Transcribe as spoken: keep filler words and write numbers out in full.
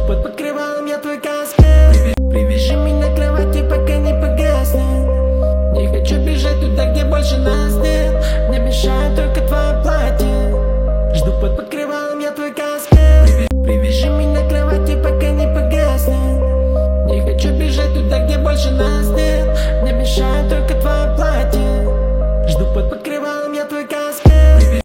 под покрывалом я твой каскет. Привяжи меня к кровати, пока не погаснет. Не хочу бежать туда, где больше нас нет. Мне мешает только твое платье. Жду под покрывалом я твой каскет. Привяжи меня к кровати, пока не погаснет. Не хочу бежать туда, где больше нас нет. Мне мешает только твое платье. Жду под покрывалом.